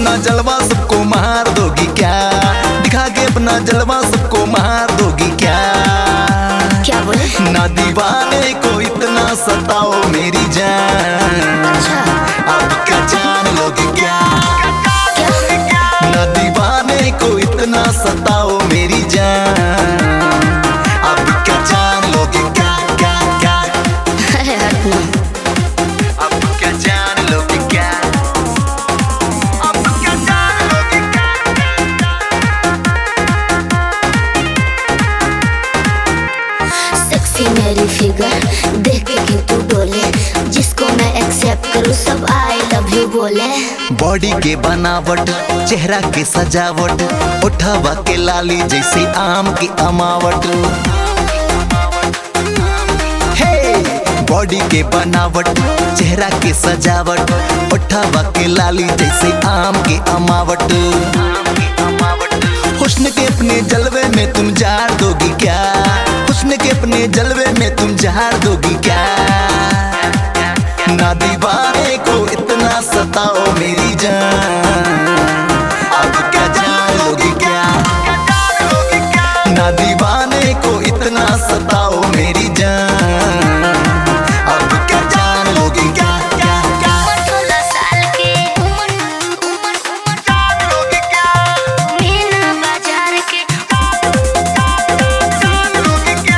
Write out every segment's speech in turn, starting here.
अपना जलवा सबको मार दोगी क्या? दिखा के अपना जलवा सबको मार दोगी क्या? क्या बोले? ना दीवाने को इतना सताओ मेरी जान। अच्छा। अब क्या जान लोगी क्या? ना दीवाने को इतना सताओ मेरी जान। अब क्या जान लोगी क्या? क्या क्या? अरे हट ना। अब क्या जान लोगी क्या? अब क्या जान लोगी क्या? सेक्सी मेरी फिगर देख के क्यों तू डोले? जिसको मैं एक्सेप्ट करूँ सब आई लव यू बोले। बॉडी के बनावट, चेहरा के सजावट, उठावा के लाली जैसे आम की अमावट। हे बॉडी के बनावट, चेहरा के सजावट, उठावा के लाली जैसे आम की अमावट। हुस्न के अपने जलवे में तुम जार दोगी क्या? हुस्न के अपने जलवे में तुम जार दोगी क्या? ना दीवाने को इतना सताओ मेरी जान। अब क्या जान लोगी क्या? ना दीवाने को इतना सताओ मेरी जान। अब क्या जान लोगी क्या? क्या क्या? 16 साल के जान लोगी क्या? मीना बाजार के जान लोगी क्या?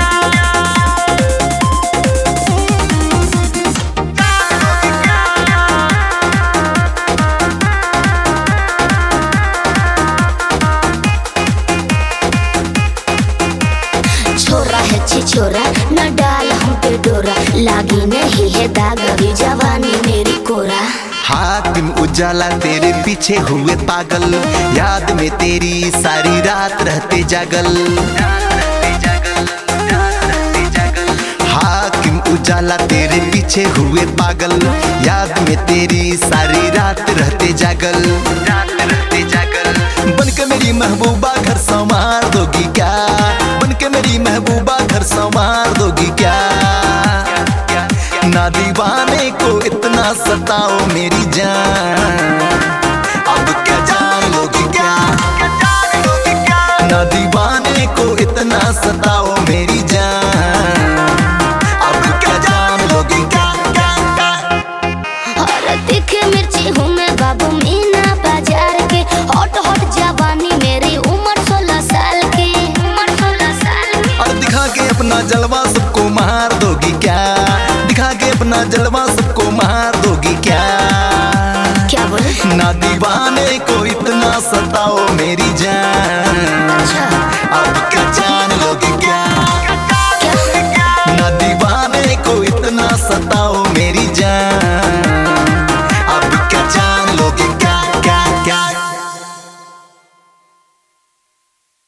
छोरा है छिछोरा न डाल हम पे डोरा। लागी नहीं है दाग अभी जवानी मेरी कोरा। हातिम उजाला तेरे पीछे हुए पागल, याद में तेरी सारी रात रहते जागल। हाकिम उजाला तेरे पीछे हुए पागल, याद में तेरी सारी रात रहते जागल। बनके मेरी महबूबा घर संवार दोगी क्या? बनके मेरी महबूबा घर संवार दोगी क्या? ना दीवाने को इतना सताओ मेरी जान। अब क्या जान लोगी क्या? ना दीवाने को इतना सताओ मेरी जान। अब क्या जान लोगी क्या? क्या क्या? और तीखे मिर्ची हूँ मैं बाबू मीना बाजार के। हॉट हॉट जवानी मेरी उम्र 16 साल की। उम्र 16 साल की। और दिखा के अपना जलवा सबको मार दोगी क्या? दिखा के अपना जलवा सबको मार दोगी क्या? क्या बोले? ना दीवाने को इतना सताओ मेरी जान। अच्छा। अब क्या जान लोगी क्या?